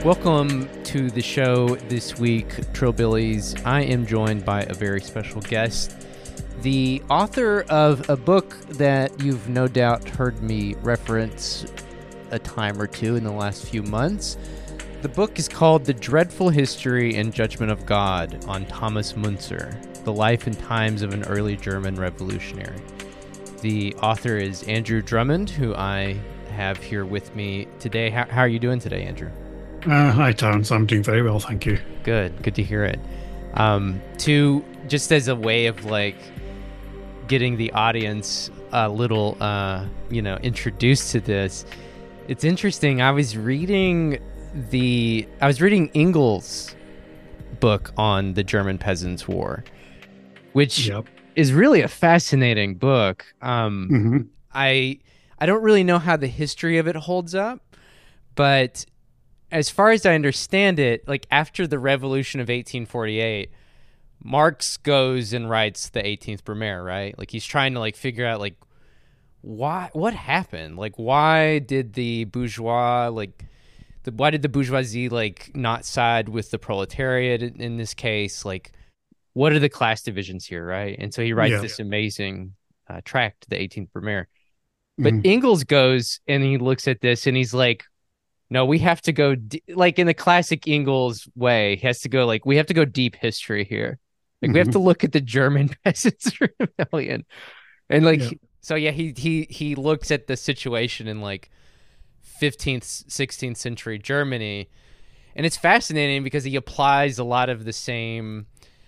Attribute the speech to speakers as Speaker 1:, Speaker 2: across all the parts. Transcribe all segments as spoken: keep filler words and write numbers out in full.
Speaker 1: Welcome to the show this week, Trillbillies. I am joined by a very special guest, the author of a book that you've no doubt heard me reference a time or two in the last few months. The book is called The Dreadful History and Judgment of God on Thomas Müntzer, the life and times of an early German revolutionary. The author is Andrew Drummond, who I have here with me today. How, how are you doing today, Andrew?
Speaker 2: Uh, hi, Terence. I'm doing very well, thank you.
Speaker 1: Good. Good to hear it. Um, to just as a way of like getting the audience a little, uh, you know, introduced to this, it's interesting. I was reading the, I was reading Engels' book on the German Peasants' War, which
Speaker 2: Yep.
Speaker 1: is really a fascinating book. Um,
Speaker 2: Mm-hmm.
Speaker 1: I, I don't really know how the history of it holds up, but as far as I understand it, like after the Revolution of eighteen forty-eight, Marx goes and writes the eighteenth Brumaire, right? Like he's trying to like figure out like why, what happened? Like why did the bourgeois, like the, why did the bourgeoisie like not side with the proletariat in, in this case? Like what are the class divisions here, right? And so he writes
Speaker 2: Yeah.
Speaker 1: this amazing uh, tract, the eighteenth Brumaire. But
Speaker 2: Mm-hmm.
Speaker 1: Engels goes and he looks at this and he's like, no, we have to go d- like in the classic Engels way. He has to go like we have to go deep history here. Like
Speaker 2: Mm-hmm.
Speaker 1: we have to look at the German Peasants' Rebellion, and like
Speaker 2: Yeah.
Speaker 1: so yeah, he he he looks at the situation in like fifteenth, sixteenth century Germany, and it's fascinating because he applies a lot of the same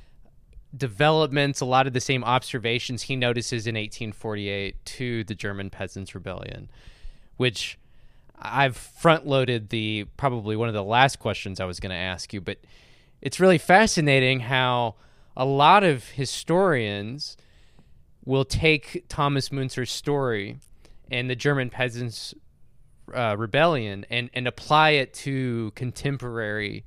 Speaker 1: developments, a lot of the same observations he notices in eighteen forty-eight to the German Peasants' Rebellion, which I've front loaded the probably one of the last questions I was going to ask you, but it's really fascinating how a lot of historians will take Thomas Müntzer's story and the German Peasants' uh, Rebellion and, and apply it to contemporary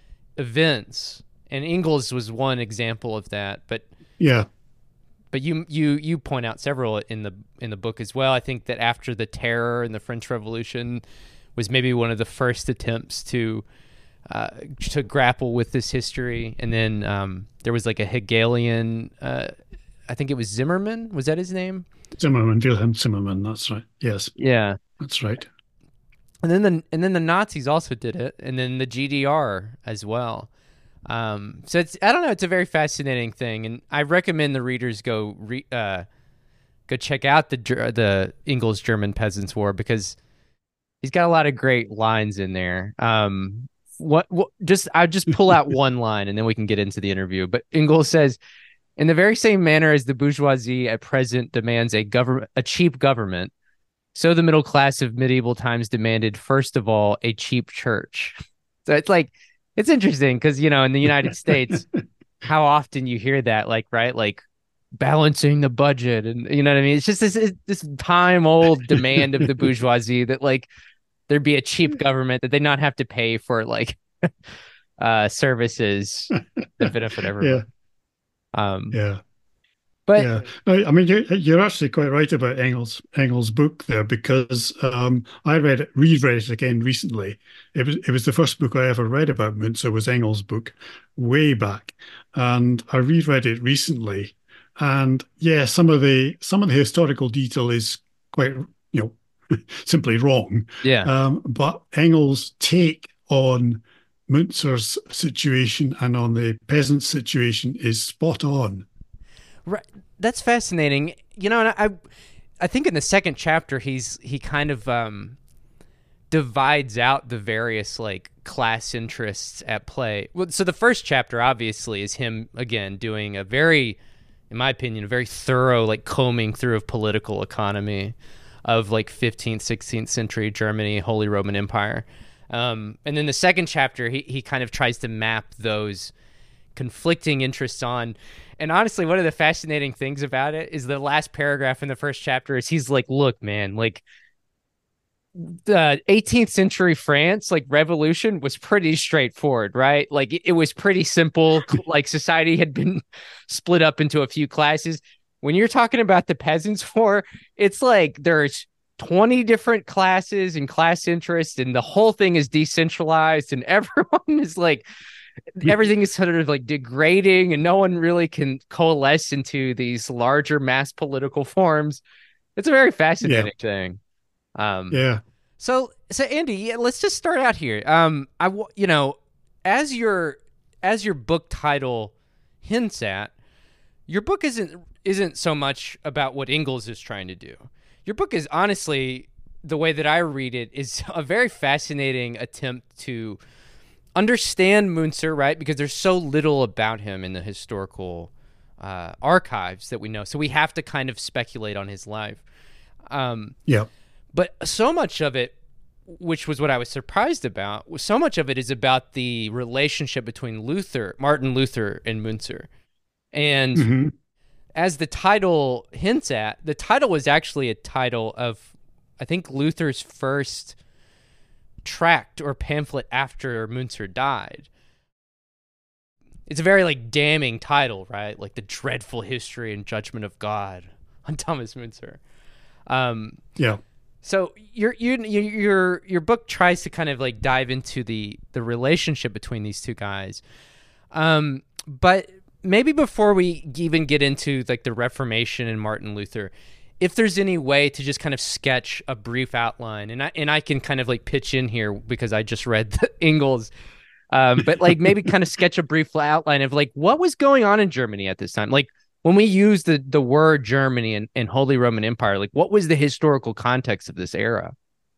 Speaker 1: events. And Engels was one example of that, but
Speaker 2: Yeah.
Speaker 1: But you you you point out several in the in the book as well. I think that after the Terror and the French Revolution was maybe one of the first attempts to uh, to grapple with this history. And then um, there was like a Hegelian, uh, I think it was Zimmermann. Was that his name?
Speaker 2: Zimmermann, Wilhelm Zimmermann. That's right. Yes,
Speaker 1: Yeah.
Speaker 2: that's right.
Speaker 1: And then the and then the Nazis also did it, and then the G D R as well. Um, so it's I don't know. It's a very fascinating thing, and I recommend the readers go re, uh, go check out the the Engels German Peasants' War because he's got a lot of great lines in there. Um, what, what just I just pull out one line and then we can get into the interview. But Engels says, in the very same manner as the bourgeoisie at present demands a government, a cheap government, so the middle class of medieval times demanded first of all a cheap church. So it's like. It's interesting because, you know, in the United States, how often you hear that, like, right, like balancing the budget and, you know what I mean? It's just this, this time old demand of the bourgeoisie that, like, there be a cheap government that they not have to pay for, like, uh, services that benefit everyone.
Speaker 2: Yeah.
Speaker 1: Um,
Speaker 2: Yeah.
Speaker 1: but
Speaker 2: Yeah. No, I mean, you're, you're actually quite right about Engels Engels' book there because um, I read it, reread it again recently. It was it was the first book I ever read about Müntzer was Engels' book, way back, and I reread it recently. And yeah, some of the some of the historical detail is quite you know simply wrong.
Speaker 1: yeah,
Speaker 2: Um, but Engels' take on Müntzer's situation and on the peasants' situation is spot on.
Speaker 1: right. That's fascinating. You know, and I, I think in the second chapter, he's he kind of um, divides out the various like class interests at play. Well, so the first chapter obviously is him again doing a very, in my opinion, a very thorough like combing through of political economy of like fifteenth, sixteenth century Germany, Holy Roman Empire. Um, and then the second chapter, he he kind of tries to map those conflicting interests on. And honestly, one of the fascinating things about it is the last paragraph in the first chapter is he's like, look, man, like the eighteenth century France, like revolution was pretty straightforward, right? Like it, it was pretty simple. Like society had been split up into a few classes. When you're talking about the Peasants' War, it's like there's twenty different classes and class interests, and the whole thing is decentralized, and everyone is like, everything is sort of like degrading, and no one really can coalesce into these larger mass political forms. It's a very
Speaker 2: Yeah,
Speaker 1: fascinating thing. Um,
Speaker 2: yeah.
Speaker 1: so, so Andy, yeah, let's just start out here. Um, I, you know, as your as your book title hints at, your book isn't isn't so much about what Ingalls is trying to do. Your book is honestly, the way that I read it, is a very fascinating attempt to understand Munzer, right? Because there's so little about him in the historical uh, archives that we know, so we have to kind of speculate on his life. Um,
Speaker 2: Yeah.
Speaker 1: but so much of it, which was what I was surprised about, was so much of it is about the relationship between Luther, Martin Luther, and Munzer. And
Speaker 2: Hmm.
Speaker 1: as the title hints at, the title was actually a title of, I think, Luther's first tract or pamphlet after Munzer died. It's a very like damning title, right? Like the dreadful history and judgment of God on Thomas Munzer. Um,
Speaker 2: Yeah.
Speaker 1: so your your your your book tries to kind of like dive into the the relationship between these two guys. Um, but maybe before we even get into like the Reformation and Martin Luther, if there's any way to just kind of sketch a brief outline, and I and I can kind of like pitch in here because I just read the Ingalls, um, but like maybe kind of sketch a brief outline of like what was going on in Germany at this time, like when we use the the word Germany and, and Holy Roman Empire, like what was the historical context of this era?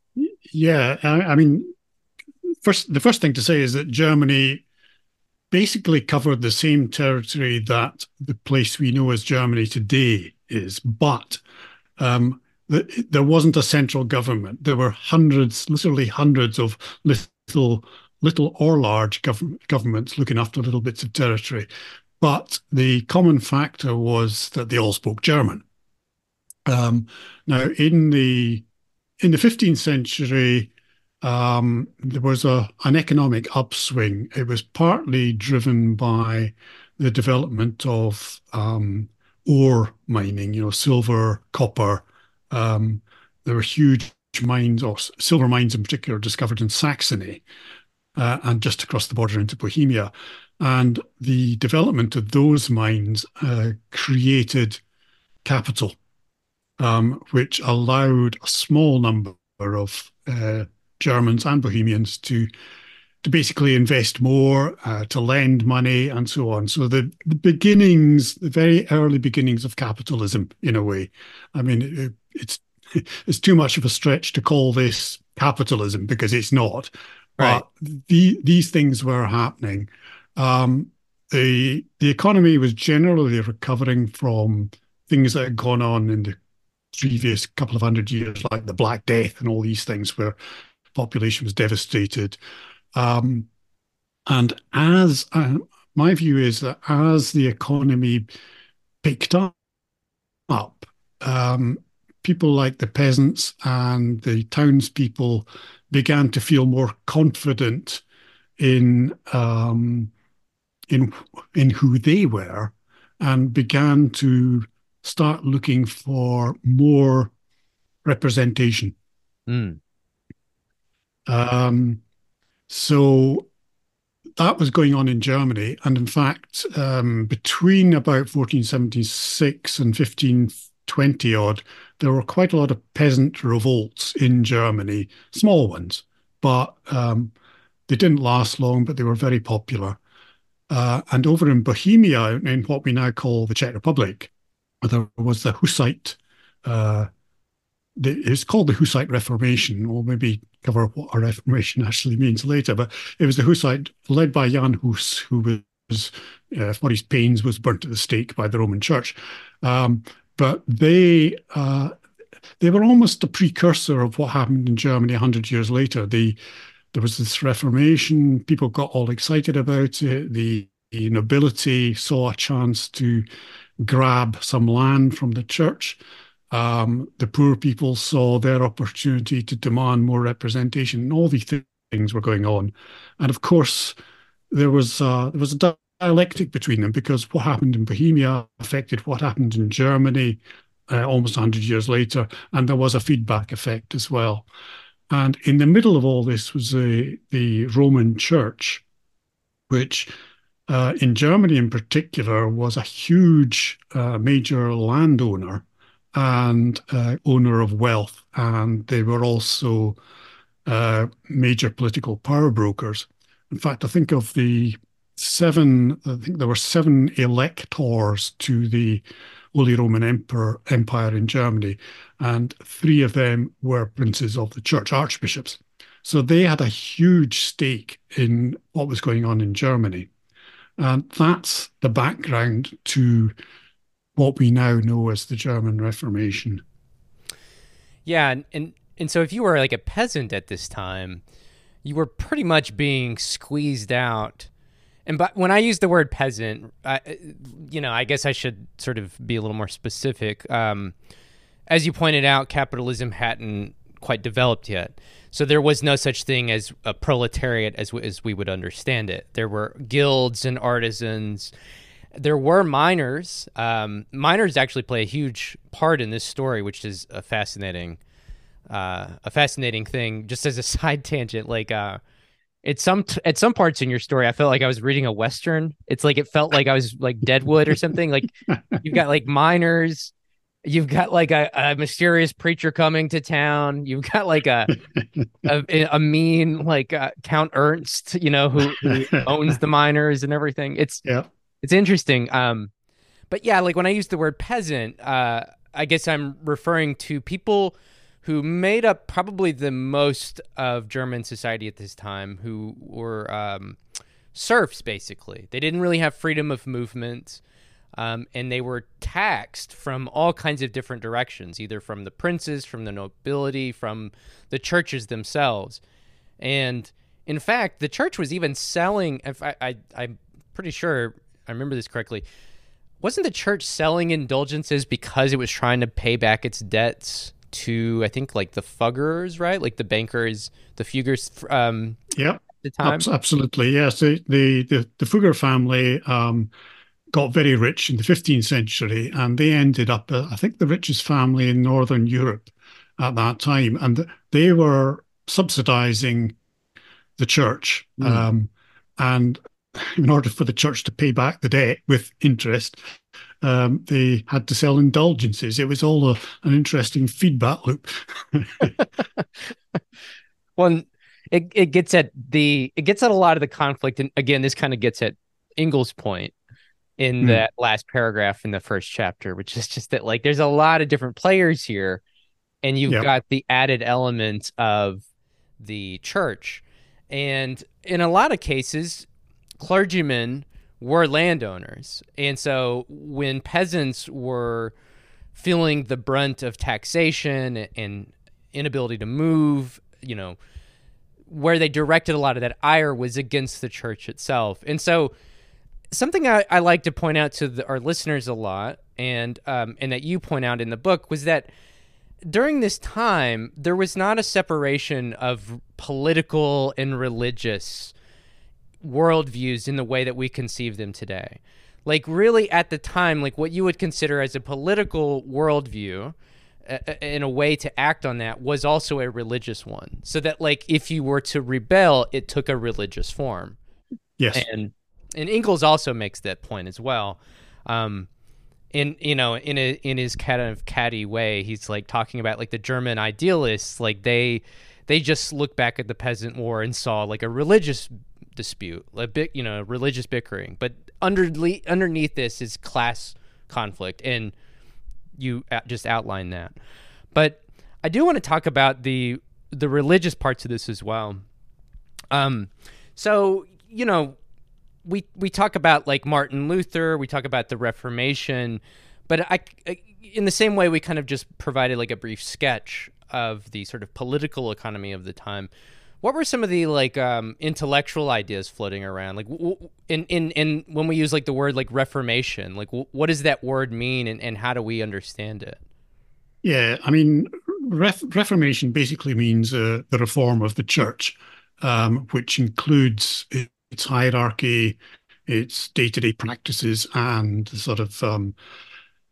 Speaker 2: Yeah. I, I mean, first, the first thing to say is that Germany basically covered the same territory that the place we know as Germany today is, but um, the, there wasn't a central government. There were hundreds, literally hundreds of little, little or large gov- governments looking after little bits of territory. But the common factor was that they all spoke German. Um, now, in the in the fifteenth century, um, there was a an economic upswing. It was partly driven by the development of um, ore mining, you know, silver, copper. Um, there were huge mines, or silver mines in particular, discovered in Saxony uh, and just across the border into Bohemia. And the development of those mines uh, created capital, um, which allowed a small number of uh, Germans and Bohemians to to basically invest more, uh, to lend money, and so on. So the, the beginnings, the very early beginnings of capitalism, in a way. I mean, it, it's it's too much of a stretch to call this capitalism because it's not.
Speaker 1: Right.
Speaker 2: But the, these things were happening. Um, the the economy was generally recovering from things that had gone on in the previous couple of hundred years, like the Black Death and all these things, where population was devastated. Um, and as uh, my view is that as the economy picked up, um, people like the peasants and the townspeople began to feel more confident in um, in in who they were, and began to start looking for more representation.
Speaker 1: Mm.
Speaker 2: Um, so that was going on in Germany. And in fact, um, between about fourteen seventy-six and fifteen twenty odd, there were quite a lot of peasant revolts in Germany, small ones, but um, they didn't last long, but they were very popular. Uh, and over in Bohemia, in what we now call the Czech Republic, there was the Hussite uh, the, it's called the Hussite Reformation. We'll maybe cover what a Reformation actually means later. But it was the Hussite, led by Jan Hus, who was, uh, for his pains, was burnt at the stake by the Roman Church. Um, but they uh, they were almost a precursor of what happened in Germany a hundred years later. The there was this Reformation. People got all excited about it. The, the nobility saw a chance to grab some land from the church. Um, the poor people saw their opportunity to demand more representation, and all these th- things were going on. And of course, there was uh, there was a dialectic between them because what happened in Bohemia affected what happened in Germany. uh, almost one hundred years later, and there was a feedback effect as well. And in the middle of all this was the, the Roman Church, which uh, in Germany in particular was a huge uh, major landowner and uh, owner of wealth. And they were also uh, major political power brokers. In fact, I think of the seven, I think there were seven electors to the Holy Roman Emperor, Empire in Germany, and three of them were princes of the church, archbishops. So they had a huge stake in what was going on in Germany. And that's the background to what we now know as the German Reformation.
Speaker 1: Yeah, and, and and so if you were like a peasant at this time, you were pretty much being squeezed out. And but when I use the word peasant, I, you know, I guess I should sort of be a little more specific. Um, as you pointed out, capitalism hadn't quite developed yet, so there was no such thing as a proletariat as as we would understand it. There were guilds and artisans. There were miners. Um, miners actually play a huge part in this story, which is a fascinating, uh, a fascinating thing. Just as a side tangent, like uh, it's some t- at some parts in your story, I felt like I was reading a Western. It's like it felt like I was like Deadwood or something. Like you've got like miners, you've got like a, a mysterious preacher coming to town. You've got like a a, a mean like uh, Count Ernst, you know, who who owns the miners and everything. It's
Speaker 2: Yeah.
Speaker 1: It's interesting. Um, but yeah, like when I use the word peasant, uh, I guess I'm referring to people who made up probably the most of German society at this time, who were um, serfs, basically. They didn't really have freedom of movement, um, and they were taxed from all kinds of different directions, either from the princes, from the nobility, from the churches themselves. And in fact, the church was even selling, if I, I, I'm pretty sure I remember this correctly, wasn't the church selling indulgences because it was trying to pay back its debts to, I think, like the Fuggers, right? Like the bankers, the Fuggers um,
Speaker 2: Yeah.
Speaker 1: at the time?
Speaker 2: Absolutely. Yes. The, the, the, the Fugger family um, got very rich in the fifteenth century, and they ended up, uh, I think, the richest family in Northern Europe at that time. And they were subsidizing the church.
Speaker 1: Mm.
Speaker 2: Um, and in order for the church to pay back the debt with interest, um, they had to sell indulgences. It was all a, an interesting feedback loop.
Speaker 1: Well, it it gets at the it gets at a lot of the conflict, and again, this kind of gets at Ingalls' point in
Speaker 2: Mm,
Speaker 1: that last paragraph in the first chapter, which is just that like there's a lot of different players here, and you've
Speaker 2: yeah.
Speaker 1: got the added element of the church, and in a lot of cases, clergymen were landowners, and so when peasants were feeling the brunt of taxation and inability to move, you know, where they directed a lot of that ire was against the church itself. And so something I, I like to point out to the, our listeners a lot, and um, and that you point out in the book, was that during this time, there was not a separation of political and religious worldviews in the way that we conceive them today. Like, really, at the time, like what you would consider as a political worldview, uh, in a way to act on that, was also a religious one. So that, like, if you were to rebel, it took a religious form.
Speaker 2: Yes.
Speaker 1: And and Ingalls also makes that point as well. Um, in you know in a in his kind of catty way, he's like talking about like the German idealists, like they they just look back at the Peasant War and saw like a religious dispute, a bit you know religious bickering, but underneath underneath this is class conflict, and you just outline that. But I do want to talk about the the religious parts of this as well. Um, so you know. We we talk about like Martin Luther, we talk about the Reformation, but I, I in the same way we kind of just provided like a brief sketch of the sort of political economy of the time. What were some of the like um, intellectual ideas floating around? Like in in in when we use like the word like Reformation, like what does that word mean, and, and how do we understand it?
Speaker 2: Yeah. I mean, ref Reformation basically means uh, the reform of the church, um, which includes its hierarchy, its day-to-day practices, and sort of um,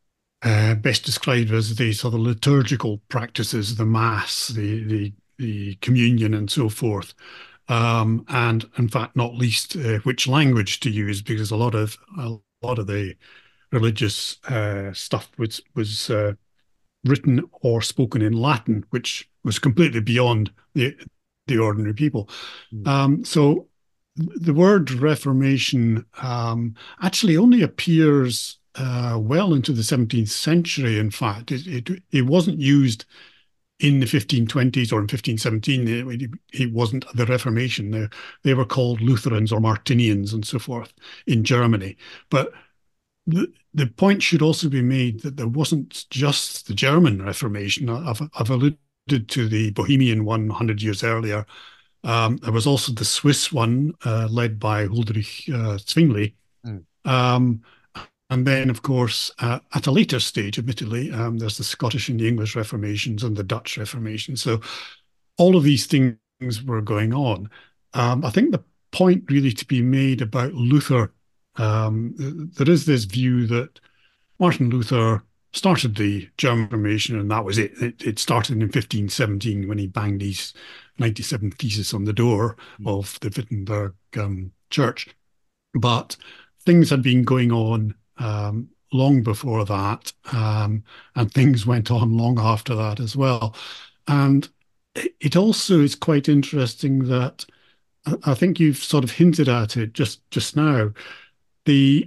Speaker 2: uh, best described as the sort of liturgical practices, the Mass, the the the communion, and so forth. Um, and in fact, not least uh, which language to use, because a lot of a lot of the religious uh, stuff was was uh, written or spoken in Latin, which was completely beyond the the ordinary people.
Speaker 1: Mm.
Speaker 2: Um, so the word Reformation um, actually only appears uh, well into the seventeenth century. In fact, it, it it wasn't used in the fifteen twenties or in fifteen seventeen. It, it wasn't the Reformation. They, they were called Lutherans or Martinians and so forth in Germany. But the, the point should also be made that there wasn't just the German Reformation. I've, I've alluded to the Bohemian one one hundred years earlier. Um, there was also the Swiss one uh, led by Huldrych uh, Zwingli.
Speaker 1: Mm.
Speaker 2: Um, and then, of course, uh, at a later stage, admittedly, um, there's the Scottish and the English Reformations and the Dutch Reformation. So all of these things were going on. Um, I think the point really to be made about Luther, um, there is this view that Martin Luther started the German Reformation, and that was it. It, it started in fifteen seventeen when he banged his ninety-seven Thesis on the door of the Wittenberg um, church. But things had been going on um, long before that, um, and things went on long after that as well. And it also is quite interesting that I think you've sort of hinted at it just just now. The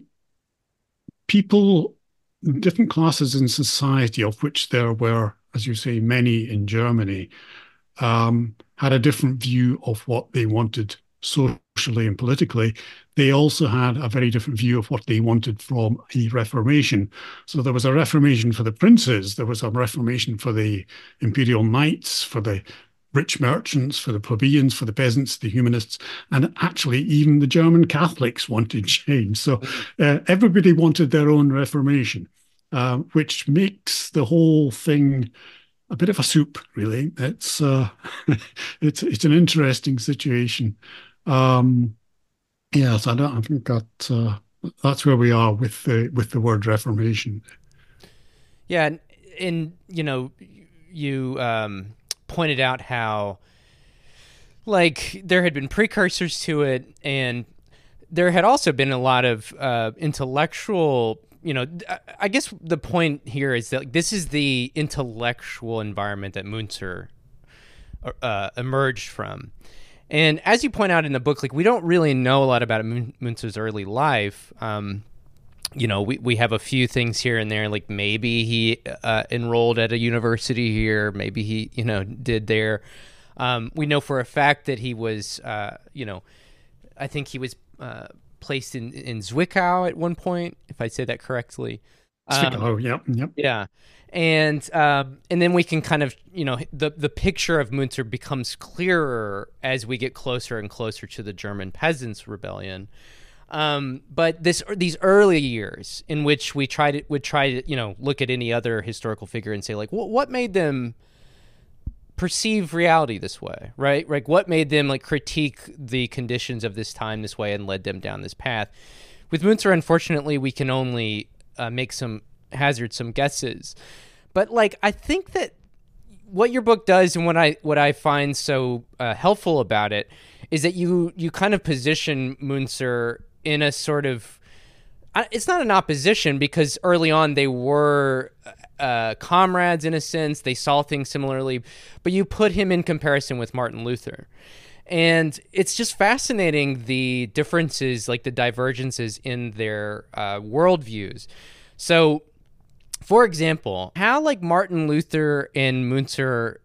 Speaker 2: people, different classes in society, of which there were, as you say, many in Germany, um, had a different view of what they wanted socially and politically. They also had a very different view of what they wanted from a reformation. So there was a reformation for the princes, there was a reformation for the imperial knights, for the rich merchants, for the plebeians, for the peasants, the humanists, and actually even the German Catholics wanted change. So uh, everybody wanted their own reformation, uh, which makes the whole thing a bit of a soup, really. It's uh, it's it's an interesting situation. Um, yes, I don't. I think that uh, that's where we are with the with the word Reformation.
Speaker 1: Yeah, and, and you know, you um, pointed out how, like, there had been precursors to it, and there had also been a lot of uh, intellectual. You know, I guess the point here is that like, this is the intellectual environment that Münzer uh, emerged from. And as you point out in the book, like we don't really know a lot about Münzer's early life. Um, you know, we, we have a few things here and there, like maybe he uh, enrolled at a university here, maybe he, you know, did there. Um, we know for a fact that he was, uh, you know, I think he was uh, placed in, in Zwickau at one point, if I say that correctly. Um,
Speaker 2: Zwickau, yep, yep.
Speaker 1: Yeah. And um, and then we can kind of, you know, the, the picture of Münzer becomes clearer as we get closer and closer to the German Peasants' Rebellion. Um, but this these early years in which we try to would try to, you know, look at any other historical figure and say, like, well, what made them perceive reality this way, right? Like, what made them like critique the conditions of this time this way and led them down this path? With Münzer, unfortunately, we can only uh, make some hazard some guesses. But like, I think that what your book does and what I what I find so uh, helpful about it is that you you kind of position Münzer in a sort of, it's not an opposition because early on they were uh, comrades in a sense. They saw things similarly, but you put him in comparison with Martin Luther. And it's just fascinating the differences, like the divergences in their uh, worldviews. So, for example, how like Martin Luther and Münzer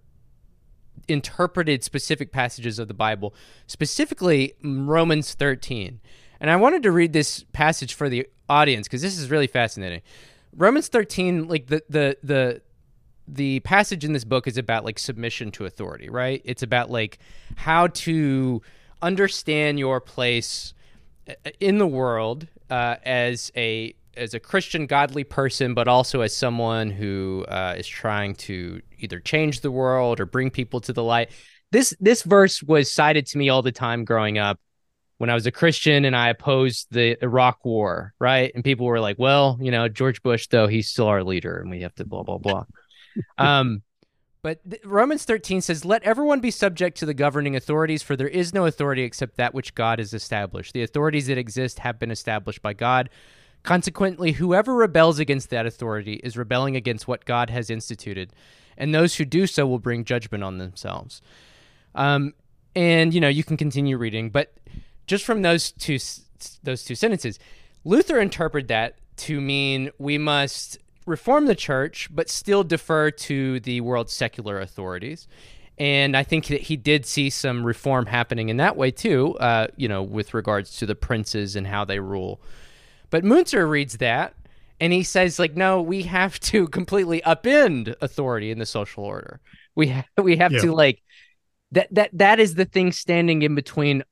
Speaker 1: interpreted specific passages of the Bible, specifically Romans thirteen. And I wanted to read this passage for the audience because this is really fascinating. Romans thirteen, like the the the the passage in this book is about like submission to authority, right? It's about like how to understand your place in the world uh, as a as a Christian, godly person, but also as someone who uh, is trying to either change the world or bring people to the light. This this verse was cited to me all the time growing up. when I was a Christian and I opposed the Iraq War, right? And people were like, well, you know, George Bush, though, he's still our leader and we have to blah, blah, blah. Um, but th- Romans thirteen says, let everyone be subject to the governing authorities, for there is no authority except that which God has established. The authorities that exist have been established by God. Consequently, whoever rebels against that authority is rebelling against what God has instituted, and those who do so will bring judgment on themselves. Um, and, you know, you can continue reading, but just from those two those two sentences, Luther interpreted that to mean we must reform the church, but still defer to the world's secular authorities. And I think that he did see some reform happening in that way too, uh, you know, with regards to the princes and how they rule. But Muntzer reads that, and he says, like, no, we have to completely upend authority in the social order. We ha- we have
Speaker 2: Yeah.
Speaker 1: to, like, that that that is the thing standing in between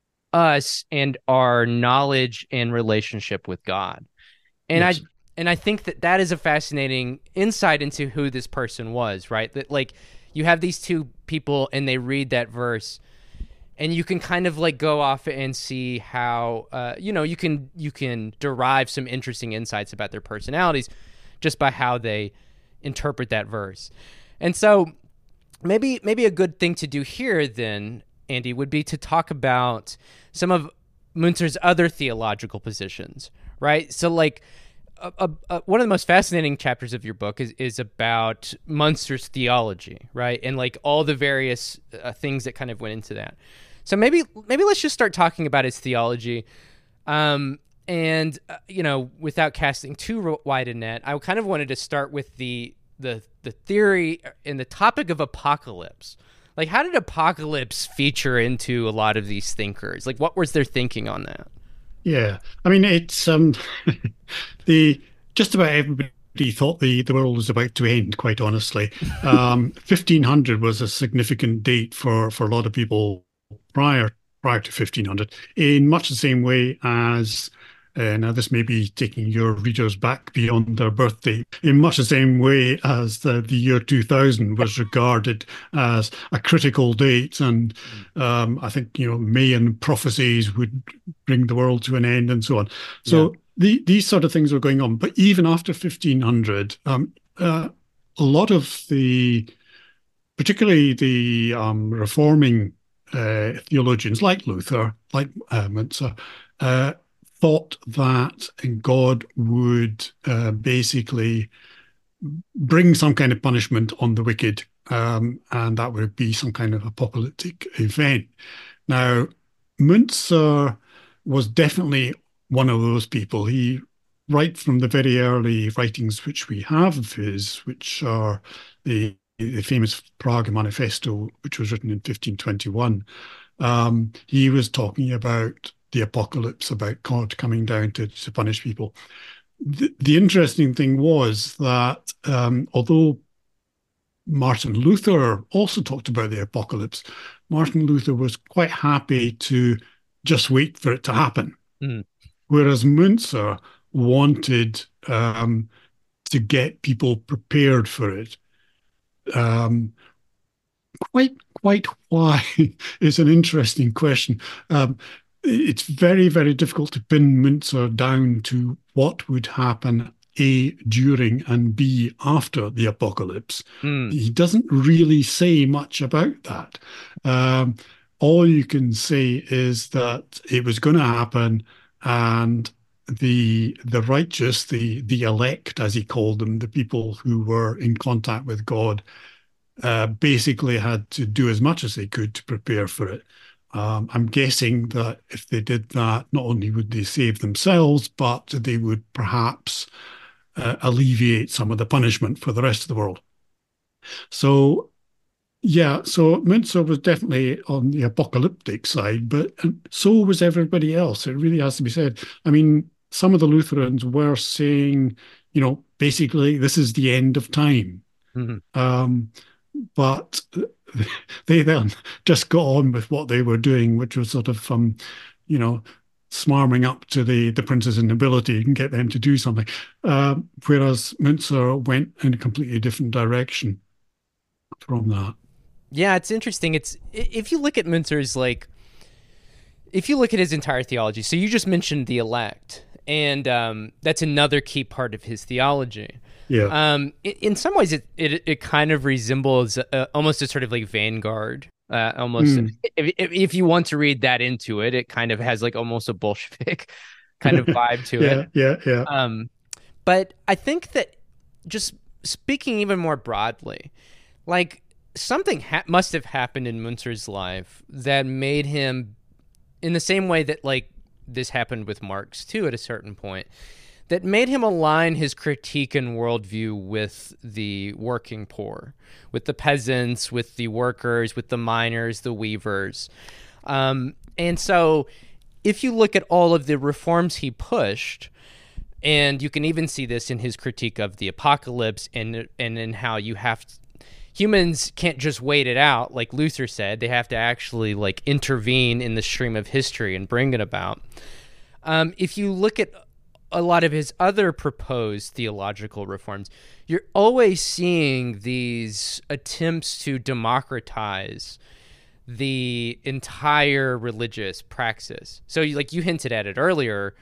Speaker 1: us and our knowledge and relationship with God. And I
Speaker 2: Yes.
Speaker 1: and I think that that is a fascinating insight into who this person was, right? That, like, you have these two people and they read that verse, and you can kind of, like, go off and see how uh, you know, you can you can derive some interesting insights about their personalities just by how they interpret that verse. And so maybe maybe a good thing to do here then, Andy, would be to talk about some of Muntzer's other theological positions, right? So, like, a, a, a, one of the most fascinating chapters of your book is, is about Muntzer's theology, right? And, like, all the various uh, things that kind of went into that. So maybe maybe let's just start talking about his theology, um, and uh, you know, without casting too wide a net, I kind of wanted to start with the the the theory and the topic of apocalypse. Like, how did apocalypse feature into a lot of these thinkers? Like, what was their thinking on that?
Speaker 2: Yeah. I mean, it's um, the just about everybody thought the, the world was about to end, quite honestly. Um, fifteen hundred was a significant date for, for a lot of people prior prior to fifteen hundred, in much the same way as uh, now this may be taking your readers back beyond their birthday, in much the same way as the, the year two thousand was regarded as a critical date. And um, I think, you know, Mayan prophecies would bring the world to an end and so on.
Speaker 1: Yeah.
Speaker 2: So the, these sort of things were going on. But even after fifteen hundred, um, uh, a lot of the, particularly the um, reforming uh, theologians like Luther, like uh, Muntzer, uh, thought that God would uh, basically bring some kind of punishment on the wicked, um, and that would be some kind of apocalyptic event. Now, Muntzer was definitely one of those people. He, right from the very early writings which we have of his, which are the the famous Prague Manifesto, which was written in fifteen twenty-one, um, he was talking about the apocalypse, about God coming down to, to punish people. The, the interesting thing was that um, although Martin Luther also talked about the apocalypse, Martin Luther was quite happy to just wait for it to happen.
Speaker 1: Mm.
Speaker 2: Whereas Muntzer wanted um, to get people prepared for it. Um, quite, quite why is an interesting question. Um, it's very, very difficult to pin Muntzer down to what would happen, A, during, and B, after the apocalypse.
Speaker 1: Mm.
Speaker 2: He doesn't really say much about that. Um, all you can say is that it was going to happen, and the the righteous, the the elect, as he called them, the people who were in contact with God, uh, basically had to do as much as they could to prepare for it. Um, I'm guessing that if they did that, not only would they save themselves, but they would perhaps uh, alleviate some of the punishment for the rest of the world. So, yeah, so Muntzer was definitely on the apocalyptic side, but so was everybody else. It really has to be said. I mean, some of the Lutherans were saying, you know, basically, this is the end of time.
Speaker 1: Mm-hmm.
Speaker 2: Um, but they then just got on with what they were doing, which was sort of, um, you know, smarming up to the, the princes and nobility and get them to do something. Uh, whereas Muntzer went in a completely different direction from that.
Speaker 1: Yeah, it's interesting. It's if you look at Muntzer's, like, if you look at his entire theology, so you just mentioned the elect, and um, that's another key part of his theology.
Speaker 2: Yeah.
Speaker 1: Um, in, in some ways, it, it it kind of resembles uh, almost a sort of like Vanguard. Uh, almost,
Speaker 2: Mm.
Speaker 1: if, if if you want to read that into it, it kind of has like almost a Bolshevik kind of vibe to it.
Speaker 2: Yeah, yeah, yeah.
Speaker 1: Um, but I think that just speaking even more broadly, like something ha- must have happened in Munzer's life that made him, in the same way that like this happened with Marx too at a certain point, that made him align his critique and worldview with the working poor, with the peasants, with the workers, with the miners, the weavers. Um, and so if you look at all of the reforms he pushed, and you can even see this in his critique of the apocalypse and and in how you have to, humans can't just wait it out, like Luther said. They have to actually like intervene in the stream of history and bring it about. Um, if you look at a lot of his other proposed theological reforms, you're always seeing these attempts to democratize the entire religious praxis. So, like you hinted at it earlier,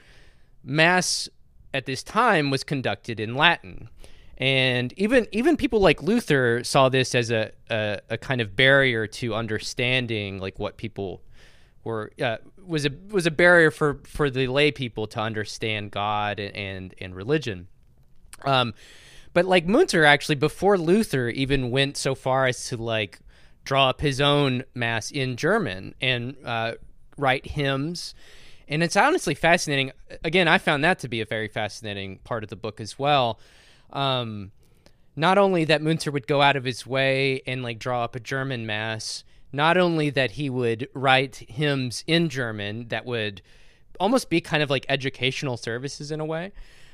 Speaker 1: Mass at this time was conducted in Latin. And even even people like Luther saw this as a, a, a kind of barrier to understanding like what people were uh, was a was a barrier for, for the lay people to understand God and and religion. Um, but like Munzer actually, before Luther even went so far as to like draw up his own Mass in German and uh, write hymns. And it's honestly fascinating. Again, I found that to be a very fascinating part of the book as well. Um, not only that Munzer would go out of his way and like draw up a German Mass, not only that he would write hymns in German that would almost be kind of like educational services in a way,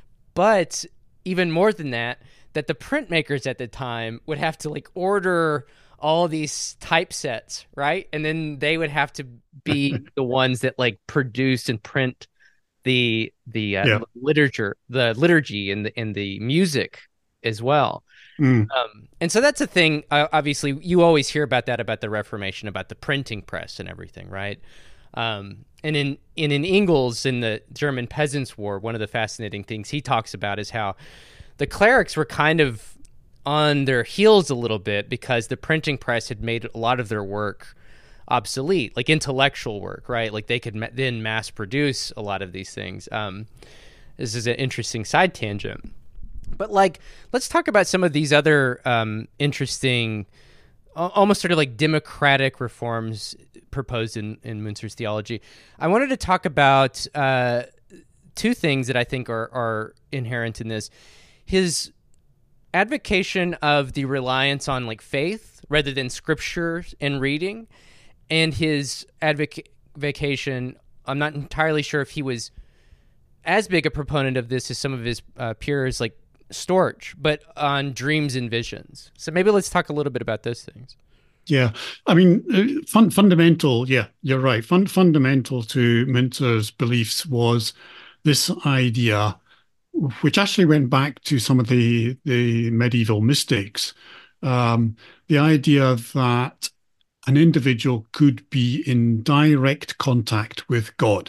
Speaker 1: but even more than that, that the printmakers at the time would have to like order all these typesets, right? And then they would have to be the ones that like produce and print the the uh,
Speaker 2: Yeah.
Speaker 1: literature, the liturgy, and the and the music as well.
Speaker 2: Mm.
Speaker 1: Um, and so that's a thing. Uh, obviously, you always hear about that about the Reformation, about the printing press and everything, right? Um, and in in in Engels in the German Peasants' War, one of the fascinating things he talks about is how the clerics were kind of on their heels a little bit because the printing press had made a lot of their work obsolete, like intellectual work, right? Like they could ma- then mass produce a lot of these things. Um, this is an interesting side tangent. But like, let's talk about some of these other um, interesting, almost sort of like democratic reforms proposed in, in Munzer's theology. I wanted to talk about uh, two things that I think are, are inherent in this. His advocation of the reliance on like faith rather than scripture and reading, and his advocation, I'm not entirely sure if he was as big a proponent of this as some of his uh, peers like Storch, but on dreams and visions. So maybe let's talk a little bit about those things.
Speaker 2: Yeah, I mean, uh, fun, fundamental. Yeah, you're right. Fun, fundamental to Munzer's beliefs was this idea, which actually went back to some of the the medieval mystics. Um, the idea that an individual could be in direct contact with God.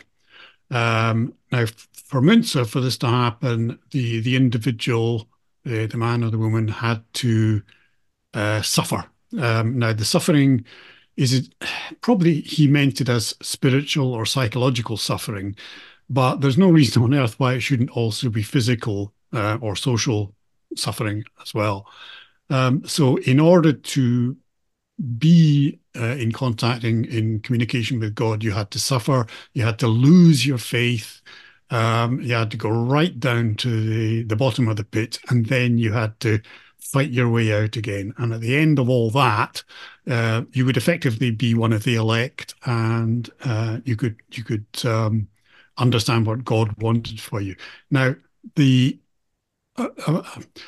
Speaker 2: Um, now, for Munzer, for this to happen, the the individual, uh, the man or the woman, had to uh, suffer. Um, now, the suffering is probably he meant it as spiritual or psychological suffering, but there's no reason on earth why it shouldn't also be physical uh, or social suffering as well. Um, so, in order to be uh, in contact, in, in communication with God, you had to suffer, you had to lose your faith, um, you had to go right down to the, the bottom of the pit, and then you had to fight your way out again. And at the end of all that, uh, you would effectively be one of the elect, and uh, you could you could um, understand what God wanted for you. Now, the uh, uh,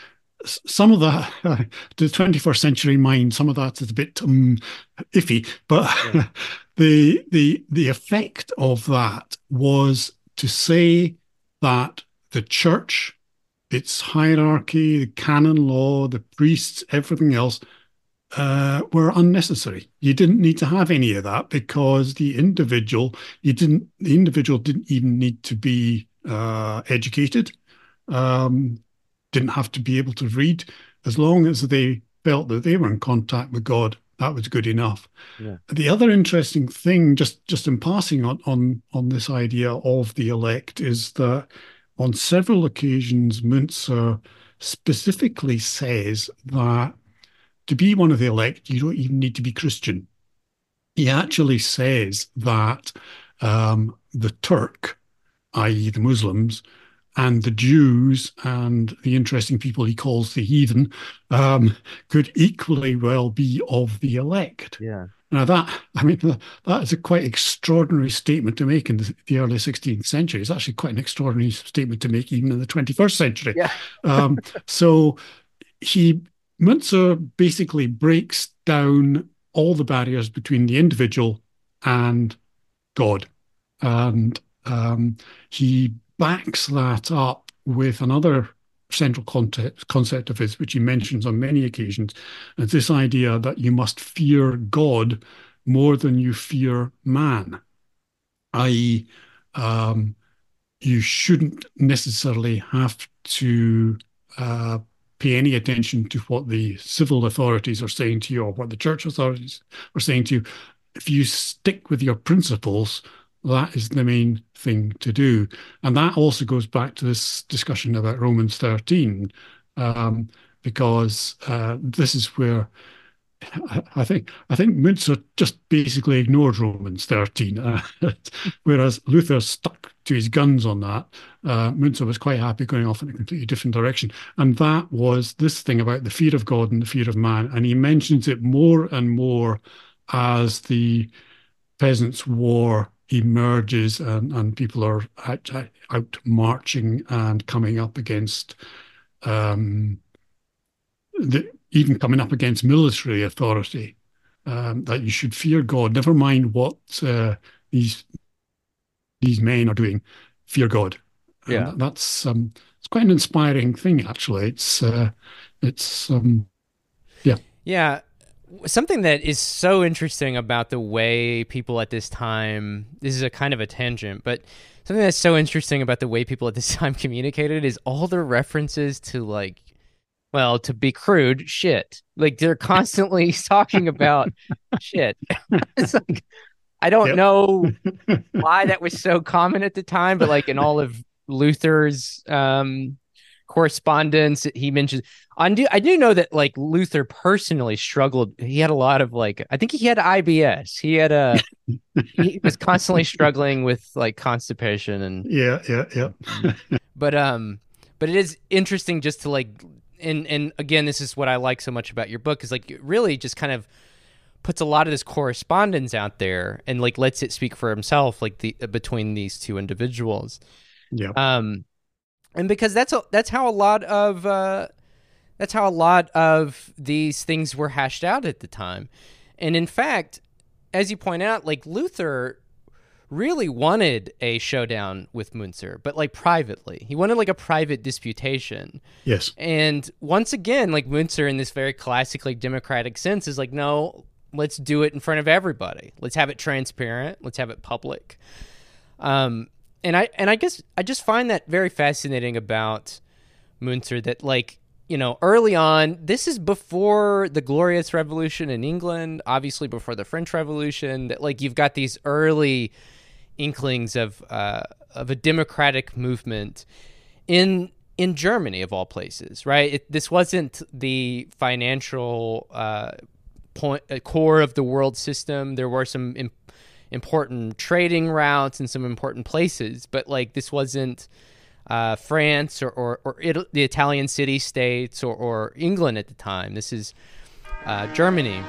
Speaker 2: some of the uh, the twenty-first century mind, some of that is a bit um, iffy, but yeah. the the the effect of that was to say that the church, its hierarchy, the canon law, the priests, everything else uh, were unnecessary. You didn't need to have any of that because the individual, you didn't, the individual didn't even need to be uh, educated, um, didn't have to be able to read. As long as they felt that they were in contact with God, that was good enough.
Speaker 1: Yeah.
Speaker 2: The other interesting thing, just just in passing on on on this idea of the elect, is that on several occasions, Muntzer specifically says that to be one of the elect, you don't even need to be Christian. He actually says that um, the Turk, that is the Muslims, and the Jews and the interesting people he calls the heathen um, could equally well be of the elect.
Speaker 1: Yeah.
Speaker 2: Now that, I mean, that is a quite extraordinary statement to make in the, the early sixteenth century. It's actually quite an extraordinary statement to make even in the twenty-first century.
Speaker 1: Yeah.
Speaker 2: Um, so he, Muntzer basically breaks down all the barriers between the individual and God. And um, he backs that up with another central concept, concept of his, which he mentions on many occasions. And it's this idea that you must fear God more than you fear man, that is, um, you shouldn't necessarily have to uh, pay any attention to what the civil authorities are saying to you or what the church authorities are saying to you. If you stick with your principles, that is the main thing to do. And that also goes back to this discussion about Romans thirteen, um, because uh, this is where I think I think Muntzer just basically ignored Romans thirteen, uh, whereas Luther stuck to his guns on that. Uh, Muntzer was quite happy going off in a completely different direction, and that was this thing about the fear of God and the fear of man. And he mentions it more and more as the Peasants' War emerges and, and people are out, out marching and coming up against um, the, even coming up against military authority, um, that you should fear God, never mind what uh, these these men are doing, fear God.
Speaker 1: Yeah.
Speaker 2: And that's um, it's quite an inspiring thing, actually. It's uh, it's um, yeah.
Speaker 1: Yeah. Something that is so interesting about the way people at this time, this is a kind of a tangent, but something that's so interesting about the way people at this time communicated is all the references to, like, well, to be crude, shit. Like, they're constantly talking about shit. It's like, I don't
Speaker 2: Yep.
Speaker 1: know why that was so common at the time, but like in all of Luther's um, correspondence, he mentions. I do, I do know that like Luther personally struggled. He had a lot of like, I think he had I B S. He had a, he was constantly struggling with like constipation and
Speaker 2: Yeah, yeah, yeah.
Speaker 1: but um, but it is interesting just to like, and and again, this is what I like so much about your book is like it really just kind of puts a lot of this correspondence out there and like lets it speak for himself, like the between these two individuals.
Speaker 2: Yeah.
Speaker 1: Um, and because that's a, that's how a lot of uh, that's how a lot of these things were hashed out at the time. And in fact, as you point out, like Luther really wanted a showdown with Muntzer, but like privately. He wanted like a private disputation.
Speaker 2: Yes.
Speaker 1: And once again, like Muntzer in this very classic, like democratic sense is like, no, let's do it in front of everybody. Let's have it transparent. Let's have it public. Um, and I, and I guess I just find that very fascinating about Muntzer that like, you know, early on, this is before the Glorious Revolution in England, obviously before the French Revolution, that like you've got these early inklings of uh, of a democratic movement in in Germany of all places, right? It, this wasn't the financial uh, point uh, core of the world system. There were some im- important trading routes and some important places, but like this wasn't uh, France or or, or Italy, the Italian city states or, or England at the time. This is uh, Germany.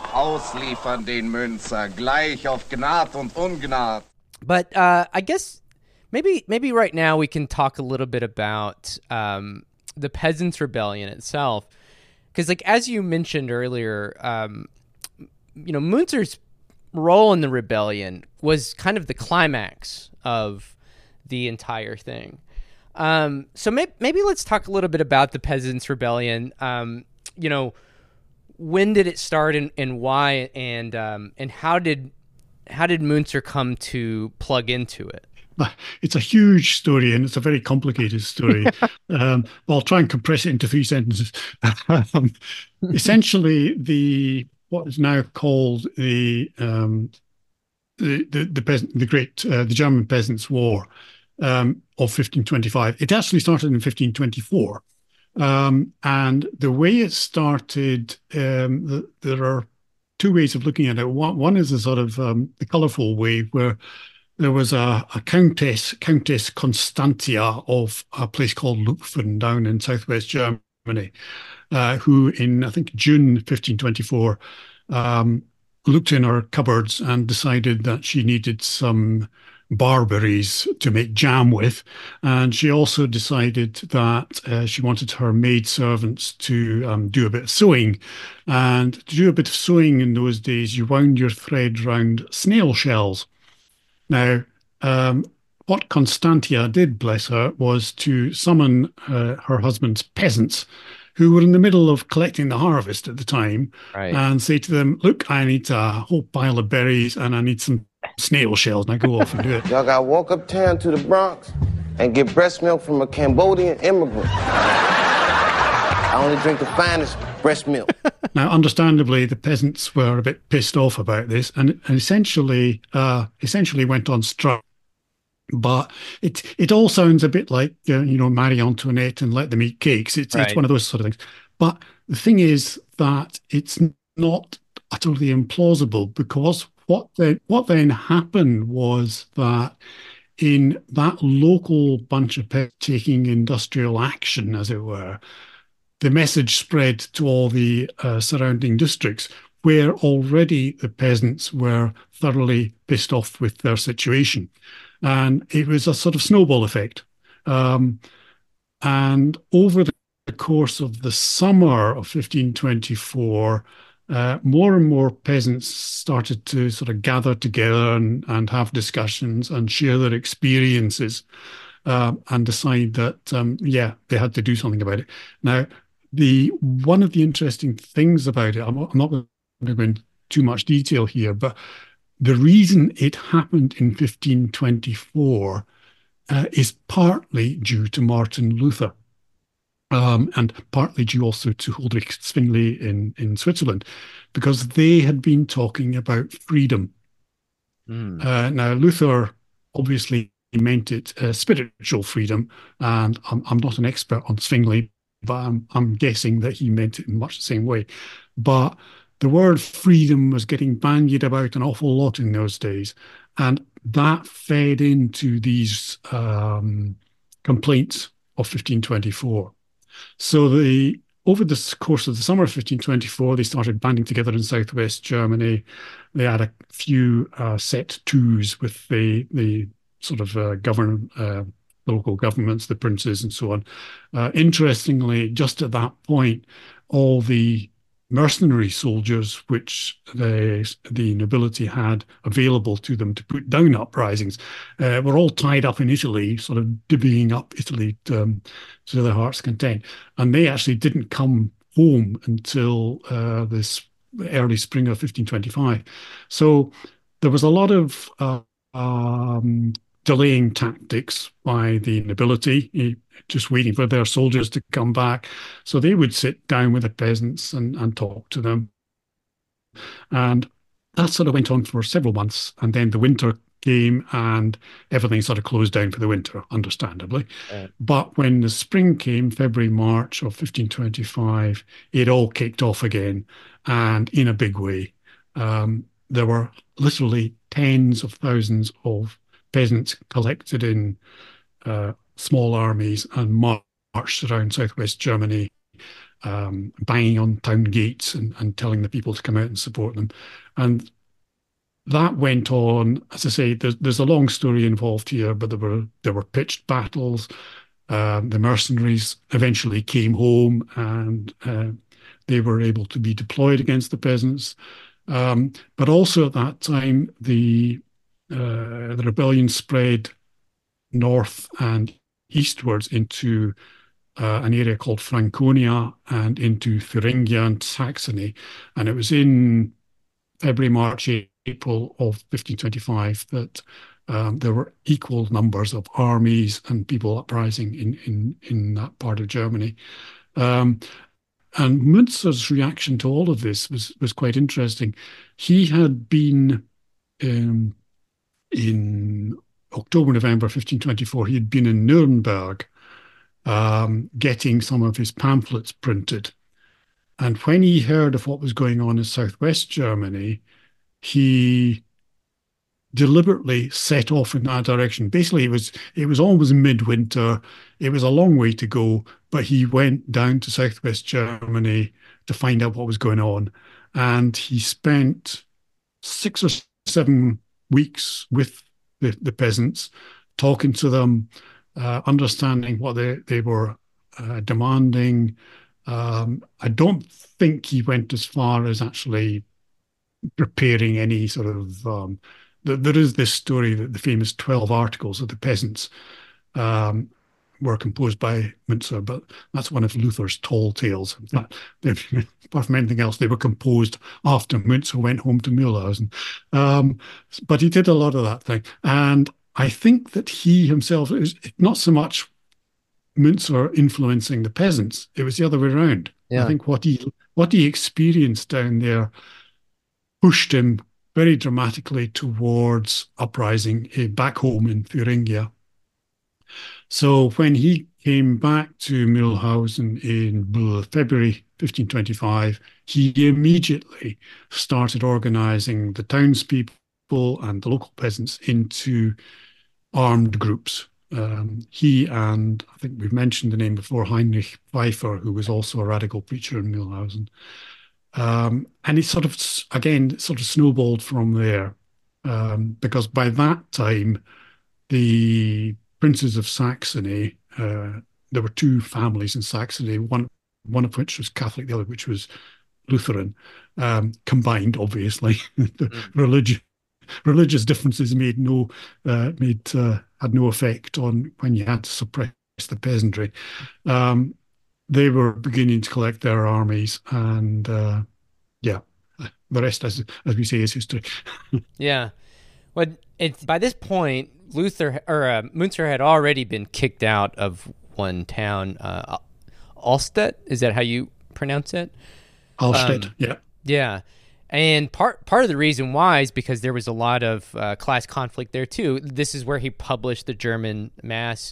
Speaker 3: Ausliefern den Münzer, gleich auf Gnad und Ungnad.
Speaker 1: But uh, I guess maybe maybe right now we can talk a little bit about um, the Peasants' Rebellion itself, because like as you mentioned earlier, um, you know, Munzer's role in the rebellion was kind of the climax of the entire thing. Um, so may- maybe let's talk a little bit about the Peasants' Rebellion. Um, you know, when did it start and, and why, and um, and how did how did Munzer come to plug into it?
Speaker 2: It's a huge story and it's a very complicated story. um, I'll try and compress it into three sentences. um, essentially, the what is now called the um, the the the, peasant, the Great uh, the German Peasants' War um, of fifteen twenty-five. It actually started in fifteen twenty-four, um, and the way it started, um, the, there are two ways of looking at it. One, one is a sort of um, the colourful way where there was a, a countess, Countess Constantia of a place called Lupfen down in southwest Germany, uh, who in, I think, June fifteen twenty-four, um, looked in her cupboards and decided that she needed some barberries to make jam with. And she also decided that uh, she wanted her maid servants to um, do a bit of sewing. And to do a bit of sewing in those days, you wound your thread round snail shells. Now, um, what Constantia did, bless her, was to summon uh, her husband's peasants who were in the middle of collecting the harvest at the time
Speaker 1: Right.
Speaker 2: and say to them, look, I need a whole pile of berries and I need some snail shells. Now go off and do it.
Speaker 3: Y'all got to walk uptown to the Bronx and get breast milk from a Cambodian immigrant. I only drink the finest breast milk.
Speaker 2: Now, understandably, the peasants were a bit pissed off about this and, and essentially uh, essentially went on strike. But it it all sounds a bit like, uh, you know, Marie Antoinette and let them eat cakes. It's,
Speaker 1: Right.
Speaker 2: it's one of those sort of things. But the thing is that it's not utterly implausible because what then, what then happened was that in that local bunch of peasants taking industrial action, as it were, the message spread to all the uh, surrounding districts where already the peasants were thoroughly pissed off with their situation. And it was a sort of snowball effect. Um, and over the course of the summer of fifteen twenty-four, uh, more and more peasants started to sort of gather together and, and have discussions and share their experiences uh, and decide that, um, yeah, they had to do something about it. Now, the one of the interesting things about it, I'm, I'm not going to go into too much detail here, but the reason it happened in fifteen twenty-four uh, is partly due to Martin Luther, um, and partly due also to Ulrich Zwingli in, in Switzerland, because they had been talking about freedom. Mm. Uh, now, Luther obviously meant it uh, spiritual freedom, and I'm, I'm not an expert on Zwingli, but I'm, I'm guessing that he meant it in much the same way. But the word freedom was getting bandied about an awful lot in those days. And that fed into these um, complaints of fifteen twenty-four. So the over the course of the summer of fifteen twenty-four, they started banding together in southwest Germany. They had a few uh, set twos with the, the sort of uh, govern, uh, local governments, the princes and so on. Uh, interestingly, just at that point, all the mercenary soldiers which the, the nobility had available to them to put down uprisings uh, were all tied up in Italy, sort of divvying up Italy to, um, to their heart's content. And they actually didn't come home until uh, this early spring of fifteen twenty-five. So there was a lot of uh, um, delaying tactics by the nobility, just waiting for their soldiers to come back. So they would sit down with the peasants and, and talk to them. And that sort of went on for several months. And then the winter came and everything sort of closed down for the winter, understandably. Right. But when the spring came, February, March of fifteen twenty-five, it all kicked off again, and in a big way. Um, there were literally tens of thousands of peasants collected in uh, small armies and marched around southwest Germany, um, banging on town gates and, and telling the people to come out and support them. And that went on. As I say, there's, there's a long story involved here, but there were there were pitched battles. Um, the mercenaries eventually came home, and uh, they were able to be deployed against the peasants. Um, but also at that time, the uh, the rebellion spread north and eastwards into uh, an area called Franconia and into Thuringia and Saxony. And it was in February, March, April of fifteen twenty-five that um, there were equal numbers of armies and people uprising in, in, in that part of Germany. Um, and Münzer's reaction to all of this was, was quite interesting. He had been um, in October, November fifteen twenty-four, he had been in Nuremberg um, getting some of his pamphlets printed. And when he heard of what was going on in southwest Germany, he deliberately set off in that direction. Basically, it was it was always midwinter. It was a long way to go, but he went down to southwest Germany to find out what was going on. And he spent six or seven weeks with the, the peasants, talking to them, uh, understanding what they, they were uh, demanding. Um, I don't think he went as far as actually preparing any sort of um, there is this story that the famous twelve Articles of the Peasants um, were composed by Münzer, but that's one of Luther's tall tales. In fact, apart from anything else, they were composed after Münzer went home to Mühlhausen. Um, but he did a lot of that thing. And I think that he himself, it was not so much Münzer influencing the peasants, it was the other way around. Yeah. I think what he what he experienced down there pushed him very dramatically towards uprising uh, back home in Thuringia. So when he came back to Mühlhausen in February fifteen twenty-five, he immediately started organizing the townspeople and the local peasants into armed groups. Um, he and, I think we've mentioned the name before, Heinrich Pfeiffer, who was also a radical preacher in Mühlhausen. Um, and it sort of, again, sort of snowballed from there, um, because by that time, the princes of Saxony, uh, there were two families in Saxony, one one of which was Catholic, the other which was Lutheran, um, combined, obviously. the mm-hmm. religious religious differences made no uh, made uh, had no effect on when you had to suppress the peasantry. Um, They were beginning to collect their armies, and uh, yeah, the rest, as as we say, is history.
Speaker 1: Yeah, well, it's by this point, Luther or uh, Münzer had already been kicked out of one town, uh, Allstedt. Is that how you pronounce it?
Speaker 2: Allstedt. Um, yeah.
Speaker 1: Yeah. And part part of the reason why is because there was a lot of uh, class conflict there too. This is where he published the German Mass,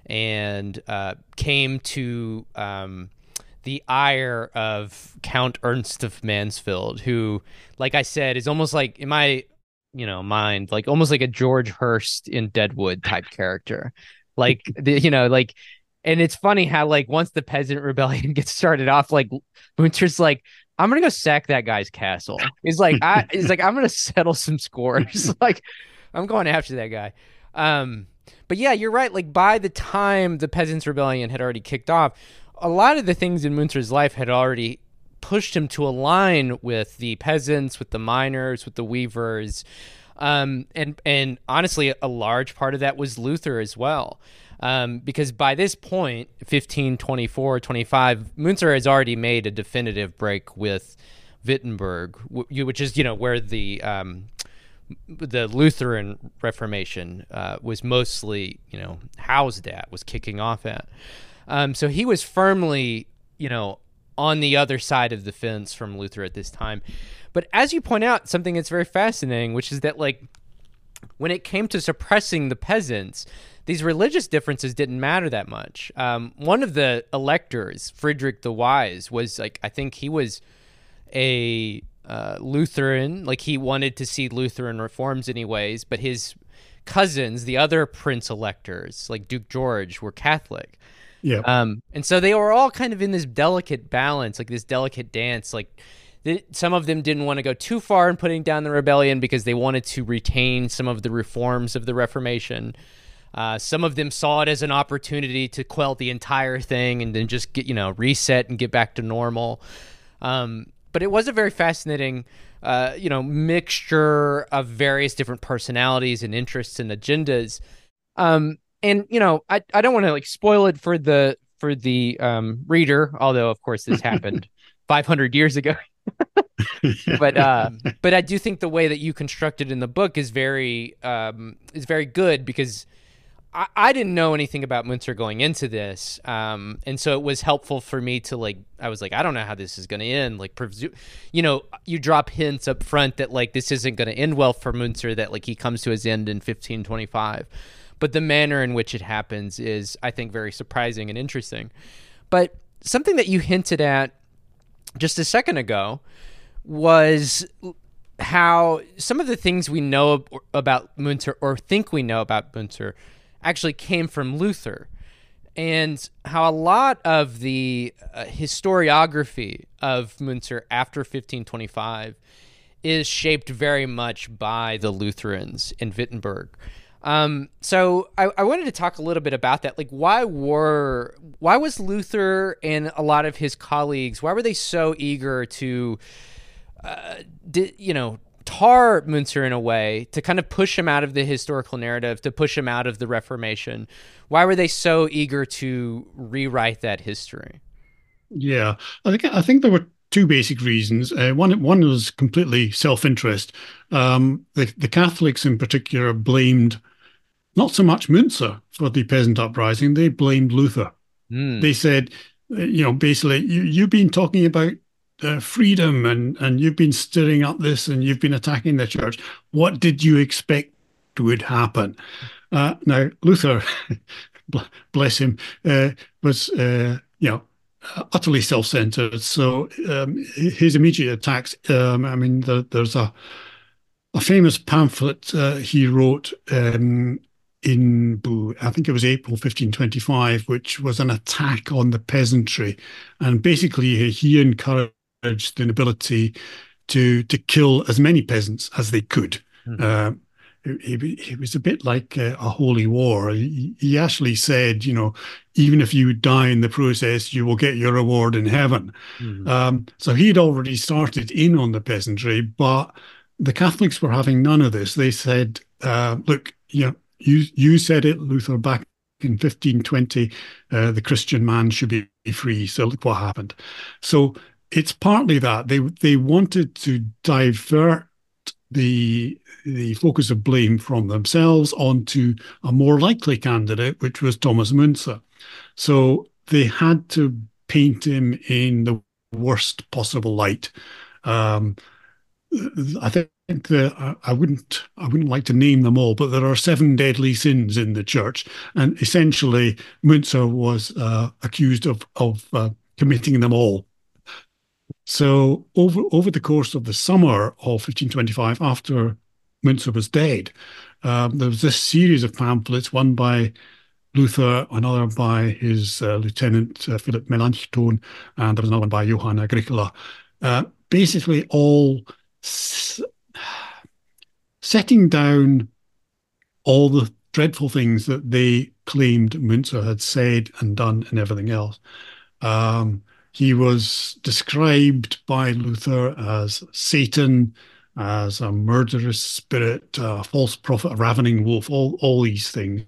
Speaker 1: and uh, came to um, the ire of Count Ernst of Mansfeld, who, like I said, is almost like, in my you know mind, like almost like a George Hurst in Deadwood type character. Like, the, you know, like, and it's funny how, like, once the peasant rebellion gets started off, like, Munter's like, I'm gonna go sack that guy's castle. He's like, I, he's like, I'm gonna settle some scores. Like, I'm going after that guy. Um, but yeah, you're right. Like, by the time the Peasants' Rebellion had already kicked off, a lot of the things in Munter's life had already pushed him to align with the peasants, with the miners, with the weavers. Um, and, and honestly, a large part of that was Luther as well. Um, because by this point, fifteen twenty-four, twenty-five, Münzer has already made a definitive break with Wittenberg, which is, you know, where the um, the Lutheran Reformation uh, was mostly, you know, housed at, was kicking off at. Um, so he was firmly, you know, on the other side of the fence from Luther at this time. But as you point out, something that's very fascinating, which is that, like, when it came to suppressing the peasants, these religious differences didn't matter that much. Um, one of the electors, Friedrich the Wise, was like, I think he was a uh, Lutheran. Like, he wanted to see Lutheran reforms anyways, but his cousins, the other prince electors, like Duke George, were Catholic.
Speaker 2: Yeah.
Speaker 1: Um, and so they were all kind of in this delicate balance, like this delicate dance. Like, some of them didn't want to go too far in putting down the rebellion because they wanted to retain some of the reforms of the Reformation. Uh, some of them saw it as an opportunity to quell the entire thing and then just get, you know, reset and get back to normal. Um, but it was a very fascinating, uh, you know, mixture of various different personalities and interests and agendas. Um, and, you know, I, I don't want to like spoil it for the for the um, reader, although, of course, this happened five hundred years ago. but uh, but I do think the way that you constructed in the book is very um, is very good, because I, I didn't know anything about Münzer going into this, um, and so it was helpful for me to like. I was like, I don't know how this is going to end. Like, presu- you know, you drop hints up front that like this isn't going to end well for Münzer. That like he comes to his end in fifteen twenty-five, but the manner in which it happens is, I think, very surprising and interesting. But something that you hinted at just a second ago was how some of the things we know about Münzer, or think we know about Münzer, actually came from Luther, and how a lot of the uh, historiography of Münzer after fifteen twenty-five is shaped very much by the Lutherans in Wittenberg. Um, so I, I wanted to talk a little bit about that. Like, why were why was Luther and a lot of his colleagues, why were they so eager to, uh, di- you know, tar Münzer in a way, to kind of push him out of the historical narrative, to push him out of the Reformation? Why were they so eager to rewrite that history?
Speaker 2: Yeah, I think I think there were two basic reasons. Uh, one one was completely self-interest. Um, the the Catholics in particular blamed not so much Münzer for the peasant uprising; they blamed Luther. Mm. They said, you know, basically, you, you've been talking about uh, freedom and and you've been stirring up this and you've been attacking the church. What did you expect would happen? Uh, now, Luther, bless him, uh, was uh, you know. utterly self-centered. So um, his immediate attacks, um, I mean, the, there's a a famous pamphlet uh, he wrote um, in, I think it was April fifteen twenty-five, which was an attack on the peasantry. And basically he encouraged the nobility to, to kill as many peasants as they could. Mm-hmm. Uh, It, it was a bit like a, a holy war. He, he actually said, you know, even if you die in the process, you will get your reward in heaven. Mm-hmm. Um, so he'd already started in on the peasantry, but the Catholics were having none of this. They said, uh, look, you know, you, you said it, Luther, back in fifteen twenty, uh, the Christian man should be free. So look what happened. So it's partly that. They, they wanted to divert the the focus of blame from themselves onto a more likely candidate, which was Thomas Münzer. So they had to paint him in the worst possible light. Um, I think the I wouldn't I wouldn't like to name them all, but there are seven deadly sins in the church, and essentially Münzer was uh, accused of of uh, committing them all. So over over the course of the summer of fifteen twenty-five, after Münzer was dead, um, there was this series of pamphlets, one by Luther, another by his uh, lieutenant, uh, Philip Melanchthon, and there was another one by Johann Agricola, uh, basically all s- setting down all the dreadful things that they claimed Münzer had said and done and everything else. Um, He was described by Luther as Satan, as a murderous spirit, a false prophet, a ravening wolf, all, all these things.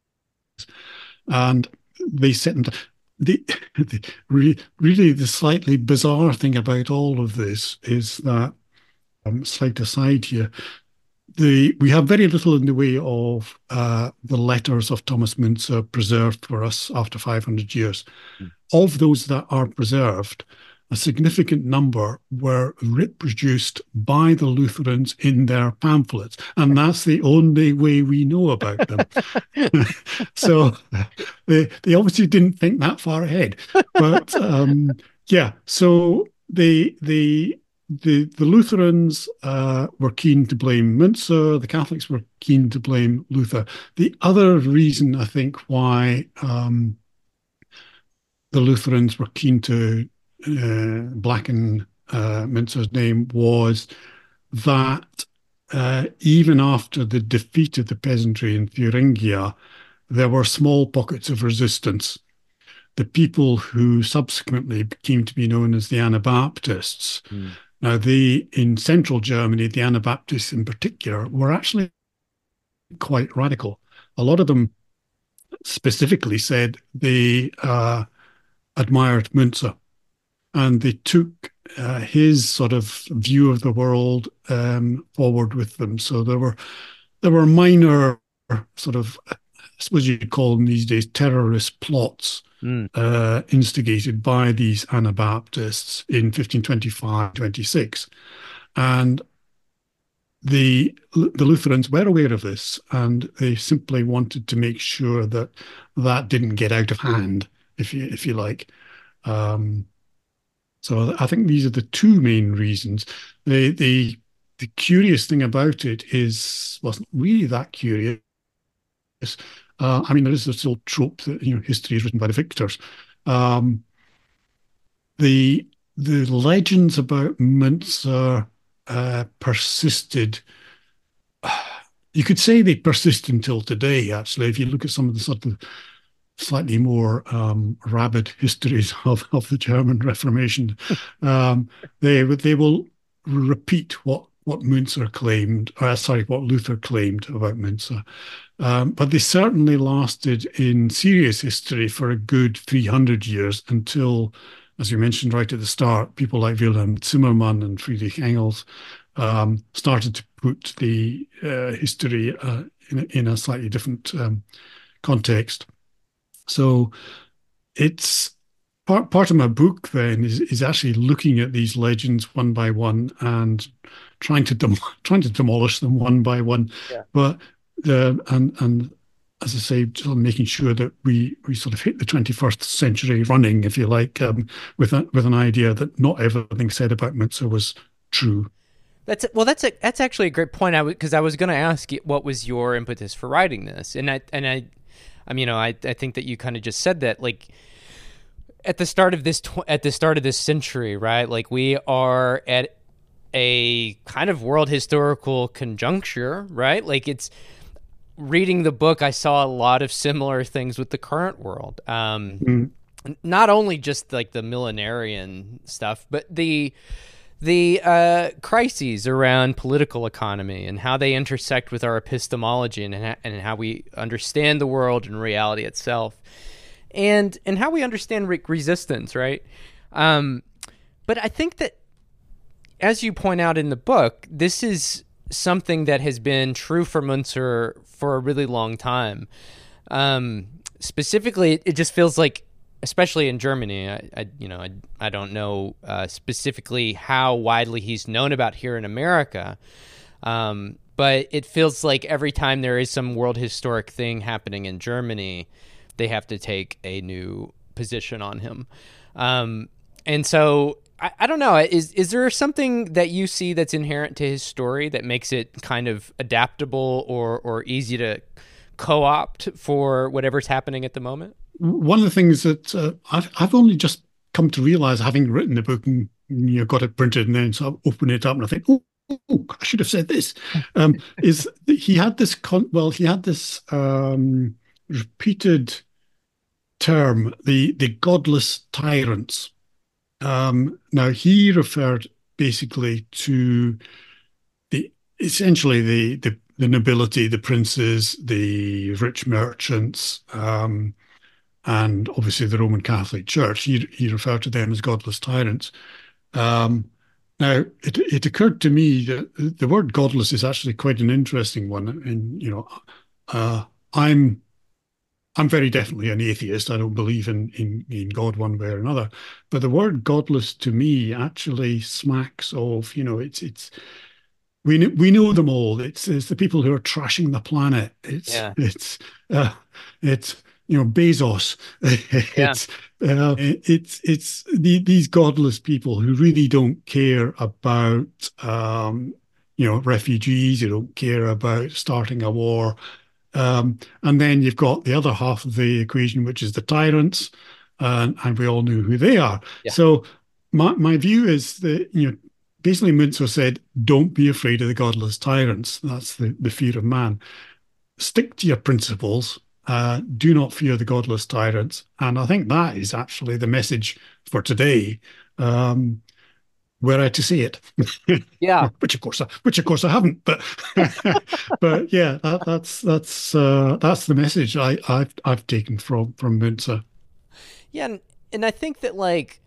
Speaker 2: And they set them down. The, the, really, the slightly bizarre thing about all of this is that, um, slight aside here, the we have very little in the way of uh, the letters of Thomas Münzer preserved for us after five hundred years. Mm. Of those that are preserved, a significant number were reproduced by the Lutherans in their pamphlets, and that's the only way we know about them. So they, they obviously didn't think that far ahead. But um, yeah, so they they The, the Lutherans uh, were keen to blame Münzer. The Catholics were keen to blame Luther. The other reason, I think, why um, the Lutherans were keen to uh, blacken uh, Mintza's name was that uh, even after the defeat of the peasantry in Thuringia, there were small pockets of resistance. The people who subsequently came to be known as the Anabaptists. Mm. Now, they, in central Germany, the Anabaptists in particular, were actually quite radical. A lot of them specifically said they uh, admired Müntzer, and they took uh, his sort of view of the world um, forward with them. So there were there were minor sort of, I suppose you'd call them these days, terrorist plots mm. uh, instigated by these Anabaptists in fifteen twenty-five, twenty-six. And the the Lutherans were aware of this, and they simply wanted to make sure that that didn't get out of hand, if you if you like. Um, so I think these are the two main reasons. The the the curious thing about it is wasn't really that curious. Uh, I mean, there is this old trope that, you know, history is written by the victors. Um, the the legends about Müntzer uh, persisted. You could say they persist until today, actually, if you look at some of the sort of slightly more um, rabid histories of, of the German Reformation. um, they they will repeat what what Müntzer claimed, uh, sorry, what Luther claimed about Müntzer. Um, but they certainly lasted in serious history for a good three hundred years until, as you mentioned right at the start, people like Wilhelm Zimmermann and Friedrich Engels um, started to put the uh, history uh, in, in a slightly different um, context. So it's part part of my book then is is actually looking at these legends one by one and trying to dem- trying to demolish them one by one. Yeah. But the and and as I say, just making sure that we we sort of hit the twenty-first century running, if you like, um, with a, with an idea that not everything said about Müntzer was true.
Speaker 1: That's well. That's a, that's actually a great point. I because I was going to ask you, what was your impetus for writing this, and I and I, I mean, you know, I I think that you kind of just said that, like, at the start of this tw- at the start of this century, right? Like, we are at a kind of world historical conjuncture, right? Like, it's reading the book, I saw a lot of similar things with the current world. Um, mm. Not only just like the millenarian stuff, but the the uh, crises around political economy and how they intersect with our epistemology and ha- and how we understand the world and reality itself, and and how we understand re- resistance, right? Um, but I think that, as you point out in the book, this is something that has been true for Müntzer for a really long time. Um, specifically, it just feels like, especially in Germany, I, I you know, I, I don't know uh, specifically how widely he's known about here in America, um, but it feels like every time there is some world historic thing happening in Germany, they have to take a new position on him. Um, and so I, I don't know, is is there something that you see that's inherent to his story that makes it kind of adaptable or or easy to co-opt for whatever's happening at the moment?
Speaker 2: One of the things that uh, I've I've only just come to realize, having written the book and, you know, got it printed and then sort of open it up and I think, oh, oh I should have said this, um, is that he had this con- well, he had this um, repeated term, the the godless tyrants. Um, now he referred basically to the essentially the the, the nobility, the princes, the rich merchants. Um, and obviously the Roman Catholic Church. He, he referred to them as godless tyrants. Um, now, it, it occurred to me that the word godless is actually quite an interesting one. And, you know, uh, I'm I'm very definitely an atheist. I don't believe in, in, in God one way or another. But the word godless to me actually smacks of, you know, it's it's we we know them all. It's it's the people who are trashing the planet. It's yeah. it's uh, it's you know, Bezos. it's yeah. uh, it's it's the, these godless people who really don't care about um, you know, refugees. Who don't care about starting a war. Um, and then you've got the other half of the equation, which is the tyrants, and and we all know who they are. Yeah. So my my view is that, you know, basically Munzer said, don't be afraid of the godless tyrants. That's the, the fear of man. Stick to your principles. Uh, do not fear the godless tyrants. And I think that is actually the message for today. Um, were I to say it,
Speaker 1: Yeah,
Speaker 2: which of course, I, which of course I haven't, but but yeah, that, that's that's uh, that's the message I, I've I've taken from from Munzer.
Speaker 1: yeah, and, and I think that like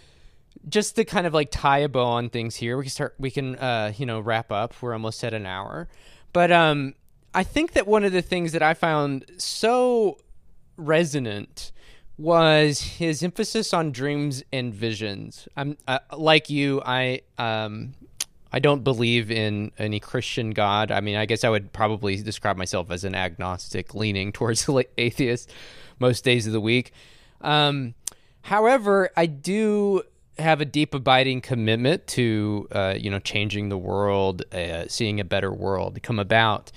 Speaker 1: just to kind of like tie a bow on things here, we can start, we can uh, you know wrap up. We're almost at an hour, but um, I think that one of the things that I found so resonant was his emphasis on dreams and visions. I'm uh, like you. I um, I don't believe in any Christian God. I mean, I guess I would probably describe myself as an agnostic, leaning towards the atheist most days of the week. Um, however, I do have a deep, abiding commitment to uh, you know changing the world, uh, seeing a better world come about,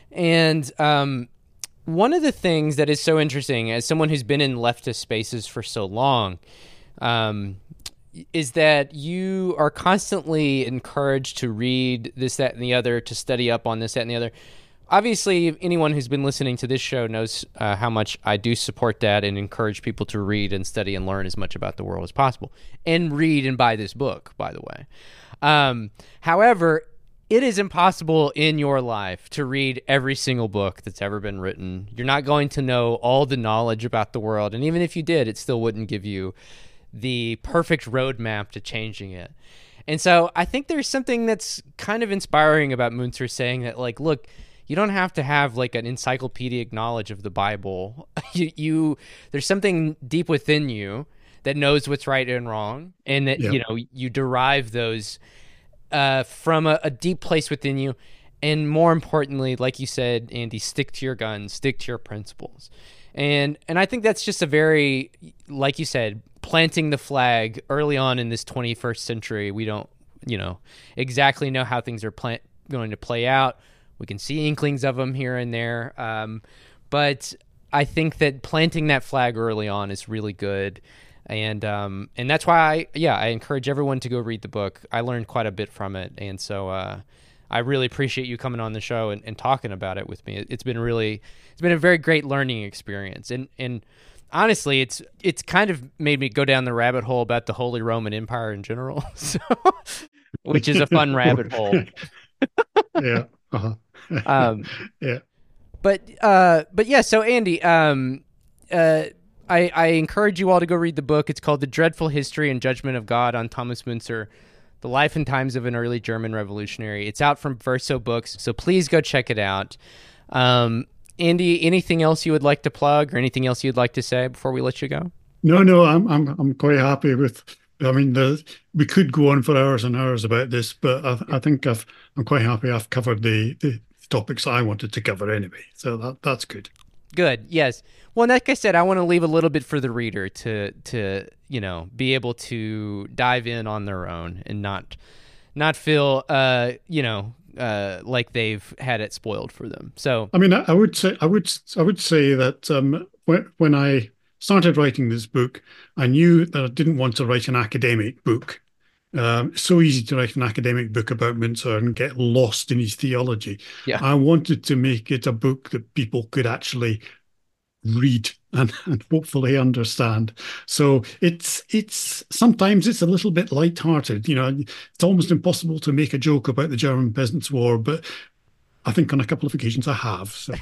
Speaker 1: and um, one of the things that is so interesting, as someone who's been in leftist spaces for so long, um, is that you are constantly encouraged to read this, that, and the other, to study up on this, that, and the other. Obviously, anyone who's been listening to this show knows uh, how much I do support that and encourage people to read and study and learn as much about the world as possible. And read and buy this book, by the way. Um, however, it is impossible in your life to read every single book that's ever been written. You're not going to know all the knowledge about the world. And even if you did, it still wouldn't give you the perfect roadmap to changing it. And so I think there's something that's kind of inspiring about Munzer saying that, like, look, you don't have to have like an encyclopedic knowledge of the Bible. you, you there's something deep within you that knows what's right and wrong, and that, yep. you know, you derive those Uh, from a, a deep place within you. And more importantly, like you said, Andy, stick to your guns, stick to your principles. And and I think that's just a very, like you said, planting the flag early on in this twenty-first century. We don't, you know, exactly know how things are plant, going to play out. We can see inklings of them here and there. Um, but I think that planting that flag early on is really good. And um, and that's why I yeah I encourage everyone to go read the book. I learned quite a bit from it, and so uh, I really appreciate you coming on the show and, and talking about it with me. It, it's been really it's been a very great learning experience, and and honestly, it's it's kind of made me go down the rabbit hole about the Holy Roman Empire in general, so, which is a fun rabbit hole.
Speaker 2: yeah. Uh-huh.
Speaker 1: um,
Speaker 2: yeah.
Speaker 1: But uh, but yeah. So Andy, um, uh. I, I encourage you all to go read the book. It's called The Dreadful History and Judgment of God on Thomas Munzer, The Life and Times of an Early German Revolutionary. It's out from Verso Books, so please go check it out. Um, Andy, anything else you would like to plug or anything else you'd like to say before we let you go?
Speaker 2: No, no, I'm I'm I'm quite happy with. I mean, the, we could go on for hours and hours about this, but I, I think I've I'm quite happy I've covered the, the topics I wanted to cover anyway. So that that's good.
Speaker 1: Good. Yes. Well, like I said, I want to leave a little bit for the reader to, to you know, be able to dive in on their own and not, not feel, uh, you know, uh, like they've had it spoiled for them. So,
Speaker 2: I mean, I, I would say, I would, I would say that um, when when I started writing this book, I knew that I didn't want to write an academic book. Um, it's so easy to write an academic book about Munzer and get lost in his theology.
Speaker 1: Yeah.
Speaker 2: I wanted to make it a book that people could actually read and, and hopefully understand. So it's it's sometimes it's a little bit lighthearted. You know, it's almost impossible to make a joke about the German Peasants' War, but I think on a couple of occasions I have. So.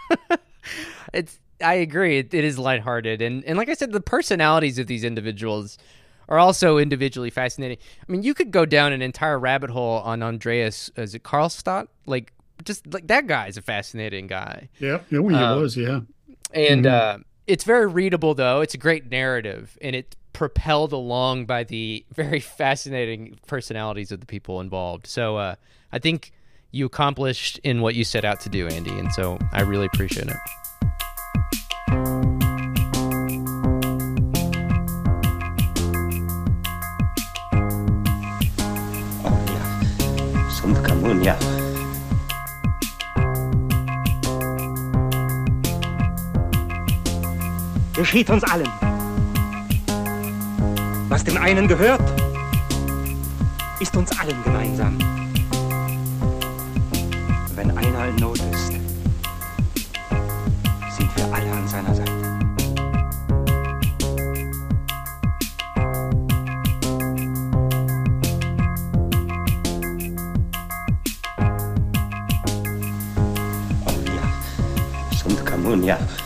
Speaker 1: it's I agree. It, it is lighthearted, and and like I said, the personalities of these individuals are also individually fascinating. I mean, you could go down an entire rabbit hole on Andreas, is it Karlstadt? Like, just like that guy is a fascinating guy.
Speaker 2: Yeah, yeah, well, he um, was, yeah.
Speaker 1: And mm-hmm. uh, it's very readable, though. It's a great narrative, and it's propelled along by the very fascinating personalities of the people involved. So uh, I think you accomplished in what you set out to do, Andy, and so I really appreciate it.
Speaker 4: Ja. Geschieht uns allen. Was dem einen gehört, ist uns allen gemeinsam. Wenn einer in Not ist, sind wir alle an seiner Seite. Oh ja, sunt comun, ja.